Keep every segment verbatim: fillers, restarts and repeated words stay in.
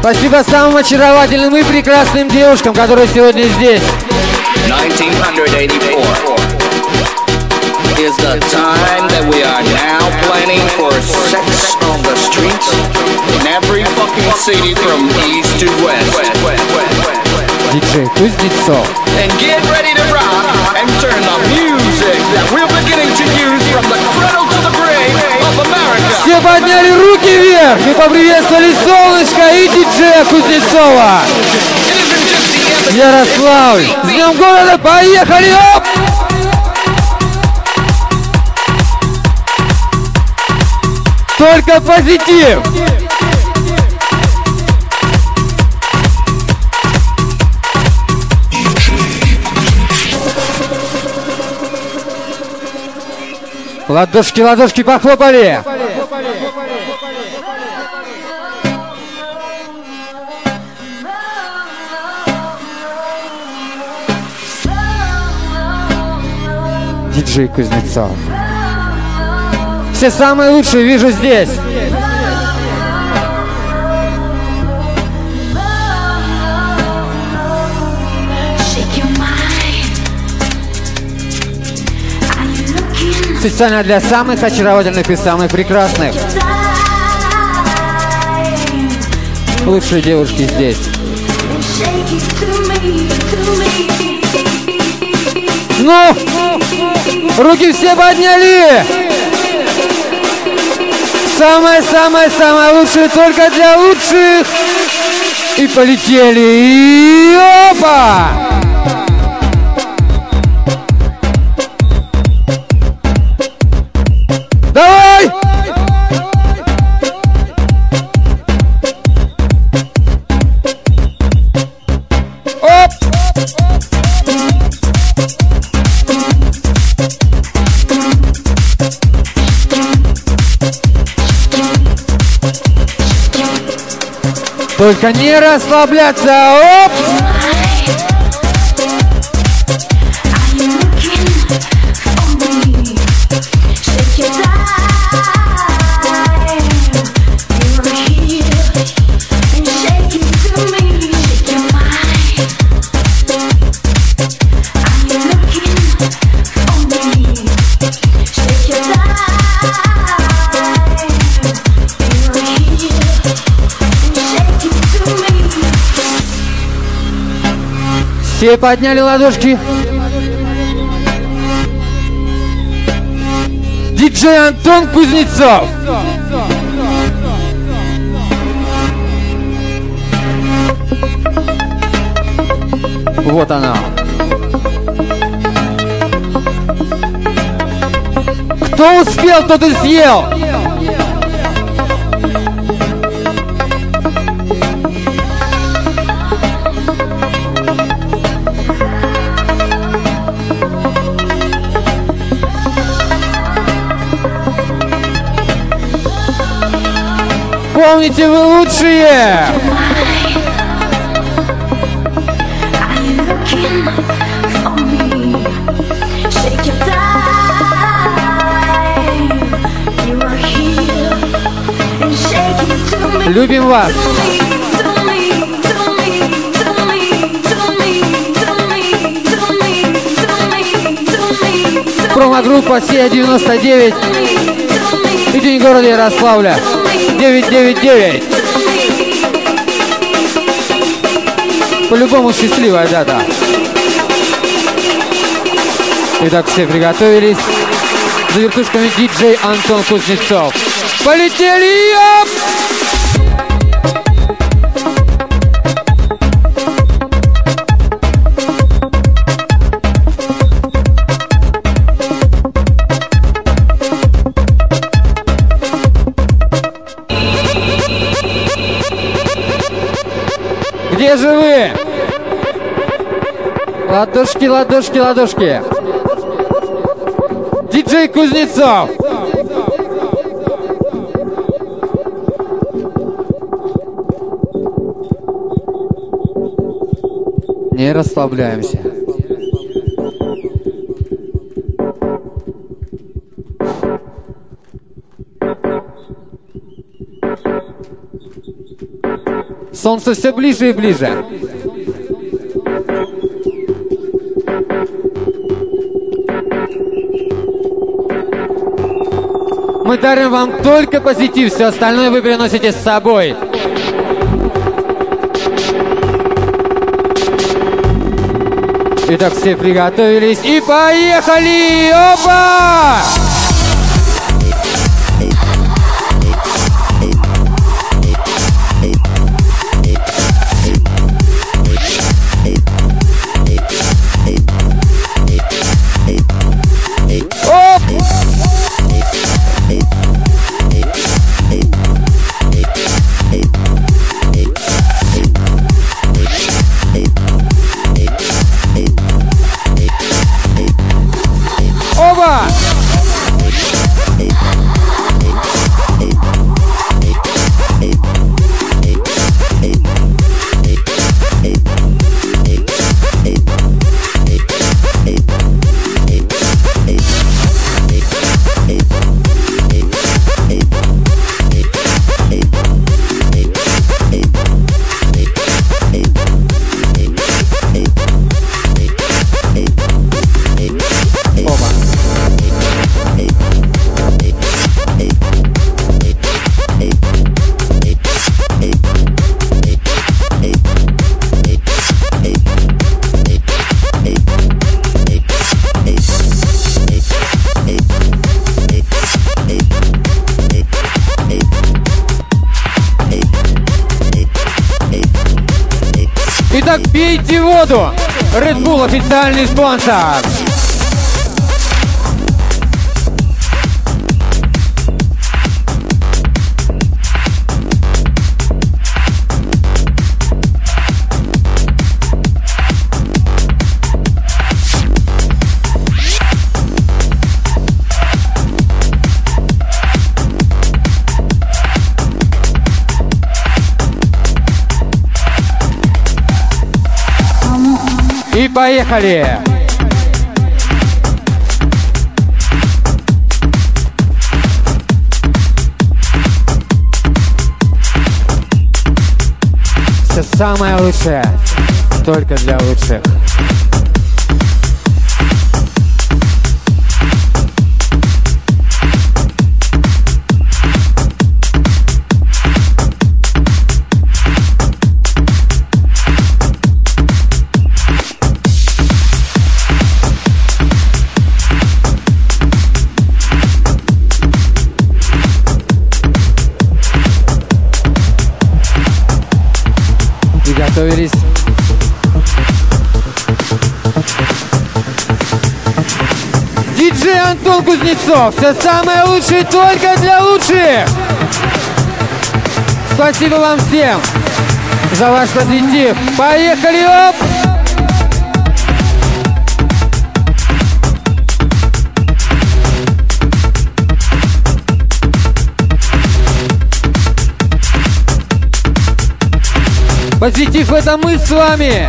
Спасибо самым очаровательным и прекрасным девушкам, которые сегодня здесь. nineteen eighty-four is the time that we are now planning for sex on the streets in every fucking city from east to west. Диджей Кузнецов. And get ready to rock and turn the music that we're beginning to use from the cradle to the grave of America. Все подняли руки вверх и поприветствовали солнышко и диджея Кузнецова. Ярославль, с днем города, поехали! Оп! Только позитив! Ладошки, ладошки похлопали! Диджей Кузнецов. Все самые лучшие вижу здесь. Специально для самых очаровательных и самых прекрасных. Лучшие девушки здесь. Ну, руки все подняли. Самое-самое-самое лучшее только для лучших. И полетели. И опа! Давай! Оп! Только не расслабляться. Оп! Все подняли ладошки. Диджей Антон Кузнецов. Вот она. Кто успел, тот и съел. Помните, вы лучшие! Любим вас! Промо-группа Сия девяносто девять и День города Ярославля девять девять девять. По-любому счастливая дата. Итак, все приготовились. За вертушками диджей Антон Кузнецов. Полетели! Оп! Где же вы? Ладошки, ладошки, ладошки. Диджей Кузнецов. Не расслабляемся. Солнце все ближе и ближе. Мы дарим вам только позитив, все остальное вы приносите с собой. Итак, все приготовились и поехали! Опа! Итак, пейте воду. Red Bull официальный спонсор. И поехали! Все самое лучшее, только для лучших. Готовились. Диджей Антон Кузнецов. Все самое лучшее только для лучших. Спасибо вам всем за ваш позитив. Поехали, оп! Позитив — это мы с вами!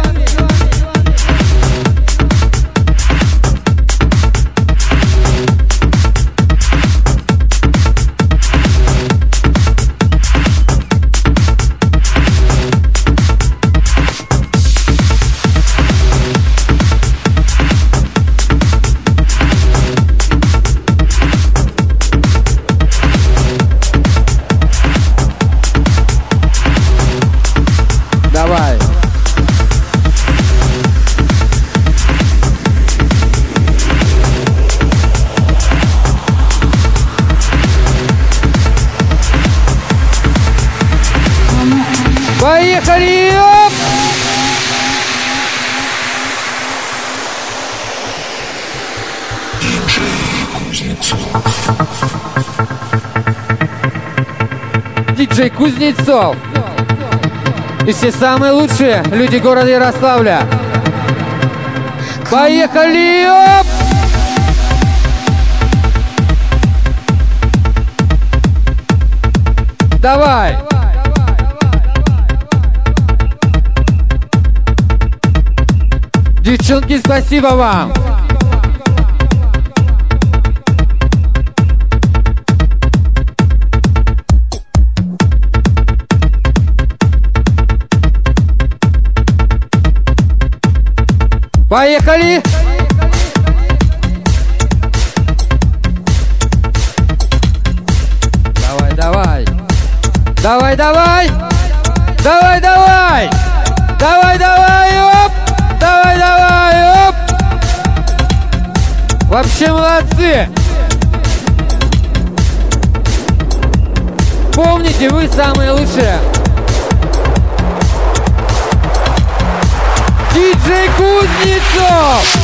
Давай. Поехали! Оп! Диджей Кузнецов. И все самые лучшие люди города Ярославля. Поехали! Оп! Давай! Девчонки, спасибо вам! Поехали! Давай, давай! Давай, давай! Давай, давай! Давай, давай! Оп! Давай, давай! Оп! Вообще молодцы! Помните, вы самые лучшие! Диджей Кузнецов!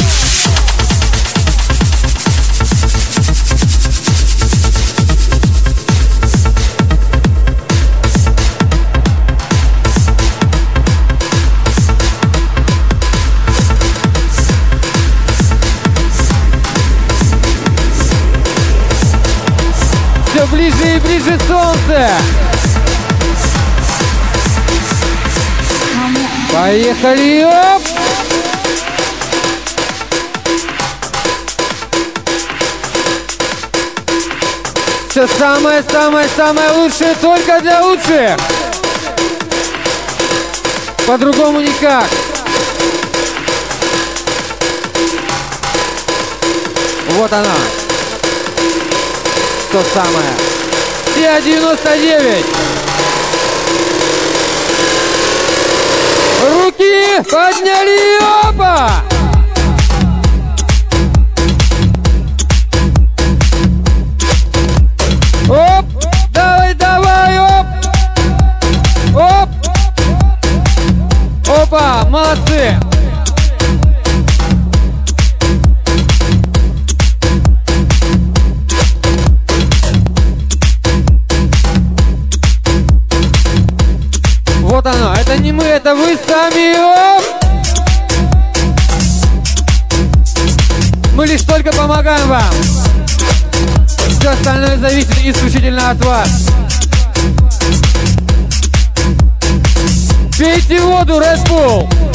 Все ближе и ближе солнце! Поехали! Оп! Все самое-самое-самое лучшее только для лучших! По-другому никак! Вот она! То самое! Диа девяносто девять! Руки подняли, опа! Оп, давай, давай, оп! Оп! Опа, молодцы! Вот оно, это не мы, это вы сами. Оп! Мы лишь только помогаем вам. Все остальное зависит исключительно от вас. Пейте воду, Red Bull.